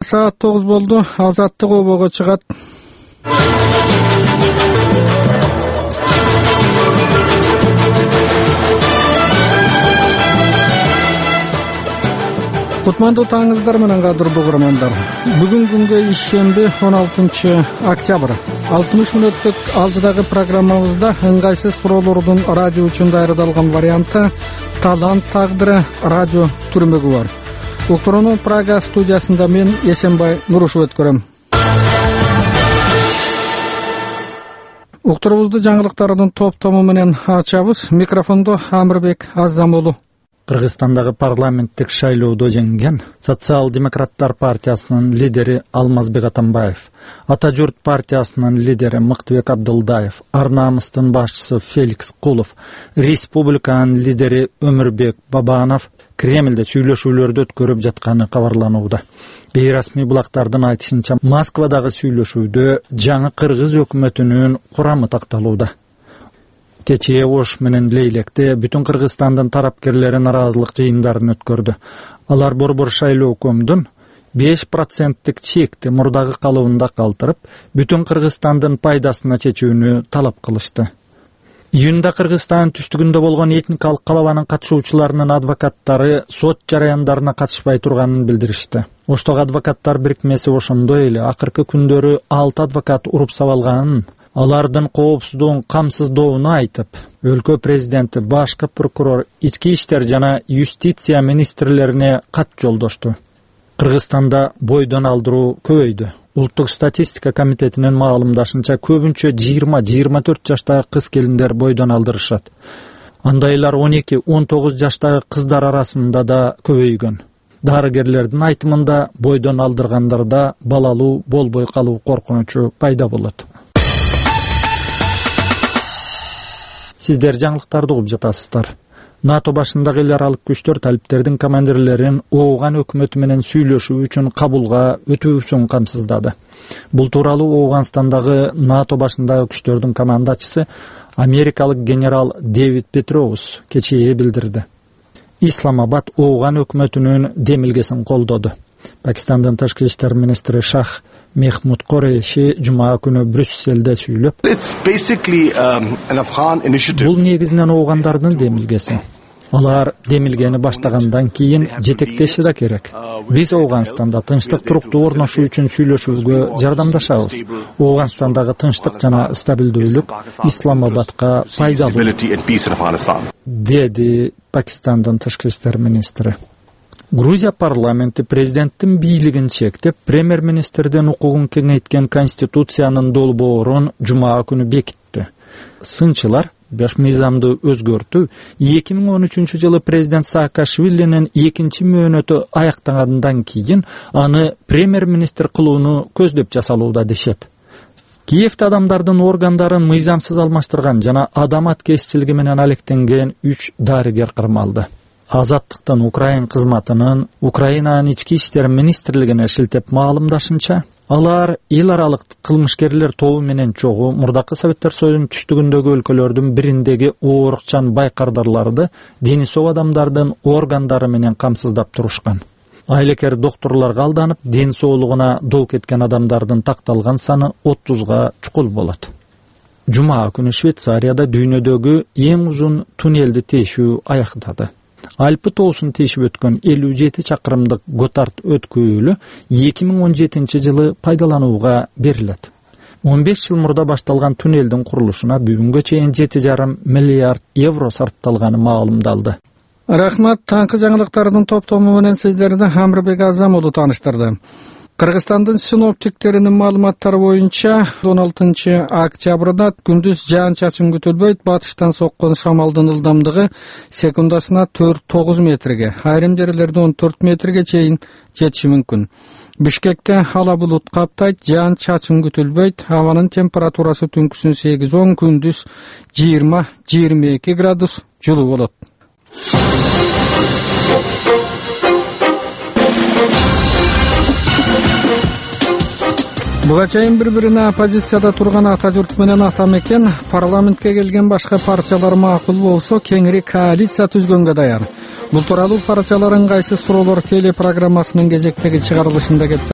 Саат 9 болду. Азаттык обого чыгат. Кутмандуу таңыңыздар менен кадырлуу угармандар. Бүгүн күнгө ишемби 16 октябрь. 60 мүнөттүк алдыдагы программабызда ыңгайсыз суроолордун радио үчүн даярдалган варианты талант тагдыры радио түрмөгү бар. Уктурууну Прага студиясында мен Эсенбай Нурушев өткөрөм. Уктуруубузду жаңылыктардын топтому менен ачабыз. Микрофондо Амырбек Азамолу. Кыргызстандагы парламенттик шайлоодо жеңген Социал-демократтар партиясынын лидери Алмазбек Атамбаев, Ата журт партиясынын лидери Мыктыбек Абдылдаев, Ар намыстын башчысы Феликс Кулов, Республиканын лидери Өмүрбек Бабанов Кремлде сүйлөшүүлөрдү өткөрүп жатканы кабарланууда. Бейрасмий булактардын айтышынча, Москвадагы сүйлөшүүдө жаңы кыргыз өкмөтүнүн курамы такталууда. Кечээ Ош менен Лейлекте бүтүн Кыргызстандын тарапкерлери наразылык жыйындарын өткөрдү. Алар борбор шайлоо көмдүн 5% чекти мурдагы калыбында калтырып, бүтүн Кыргызстандын пайдасына чечүүнү талап кылышты. Июнда Кыргызстандын түштүгүндө болгон этникалык калабанын катышуучуларынын адвокаттары сот жараяндарына катышпай турганын билдиришти. Оштогу адвокаттар бирикмеси ошондой эле акыркы күндөрү 6 адвокат уруп сабалганын, алардын коопсуздугун камсыздоону айтып, өлкө президенти, башкы прокурор, ички иштер жана юстиция министрлерине кат жолдошту. Кыргызстанда бойдон алдыруу көбөйдү. Улуттук статистика комитетинин маалымдашынча көбүнчө 20-24 жаштагы кыз келиндер бойдон алдырышат. Андайлар 12-19 жаштагы кыздар арасында да көбөйгөн. Дарыгерлердин айтымында бойдон алдыргандарда балалуу болбой калуу коркунучу пайда болот. Сиздер жаңылыктарды угуп жатасыздар. НАТО башындагы эл аралык күчтөр талиптердин командирлерин Ооган өкмөтү менен сүйлөшүү үчүн Кабулга өтүүсүн камсыздады. Бул тууралуу Ооганстандагы НАТО башындагы күчтөрдүн командачысы америкалык генерал Дэвид Петроус кечээ билдирди. Исламабад Ооган өкмөтүнүн демилгесин колдоду. Пакистандын тышкы иштер министри Шах Мехмуд Кореши жума күнү Брюсселде сүйлөп, бул негизинен Оогандардын демилгеси. Алар демилгени баштагандан кийин жетектеши да керек. Биз Ооганстанда тынчтык туруктуу орношуу үчүн сүйлөшүүгө жардамдашабыз. Ооганстандагы тынчтык жана стабилдүүлүк Исламабадка пайдалуу, деди Пакистандын тышкы иштер министри. Грузия парламенти президенттин бийлигин чектеп, премьер-министрдин укугун кеңейткен конституциянын долбоорун жума күнү бекитти. Сынчылар беш мыйзамды өзгөртүү 2013 жылы президент Саакашвилинин экинчи мөөнөтү аяктагандан кийин аны премьер-министр кылууну көздөп жасалууда дешет. Киевде адамдардын органдарын мыйзамсыз алмаштырган жана адам аткезчилиги менен алектенген 3 дарыгер кырмалды. Азаттыктын Украин кызматынын Украинанын ички иштер министрлигине шилтеп маалымдашынча, алар эл аралык кылмышкерлер тобу менен чогуу мурдакы Советтер Союзунун түштүгүндөгү өлкөлөрдүн бириндеги оорукчан байкардарларды дени соо адамдардын органдары менен камсыздап турушкан. Айлакер докторлорго алданып, ден соолугуна доо кеткен адамдардын такталган саны 30га чукул болот. Жума күнү Швейцарияда дүйнөдөгү эң узун туннелди тешүү аяктады. Альпы тоосун тешип өткөн 57 чакырымдык Готард өткөөлү 2017 жылы пайдаланууга берилет. 15 жыл мурда башталган туннелдин курулушуна бүгүнгө чейин 7,5 миллиард евро сарпталганы маалымдалды. Рахмат, таңкы жаңылыктардын топтому менен сиздерди Амырбек Азамолу тааныштырды. Кыргызстандын синоптиктеринин маалыматтары боюнча 16 октябрда күндүз жаан-чачын күтүлбөйт. Батыштан соккон шамалдын ылдамдыгы секундасына 4-9 метрге, айрым жерлерде 14 метрге чейин жетиши мүмкүн. Бишкекте ала булут каптайт, жаан-чачын күтүлбөйт. Абанын температурасы түнкүсүн 8-10, күндүз 20-22 градус жылуу болот. Буга чейин бири-бирине оппозицияда турган Ата журт менен Ата мекен парламентке келген башка партиялар макул болсо кеңири коалиция түзгөнгө даяр. Бул тууралуу партиялар ыңгайсыз суроолор телепрограммасынын кезектеги чыгарылышында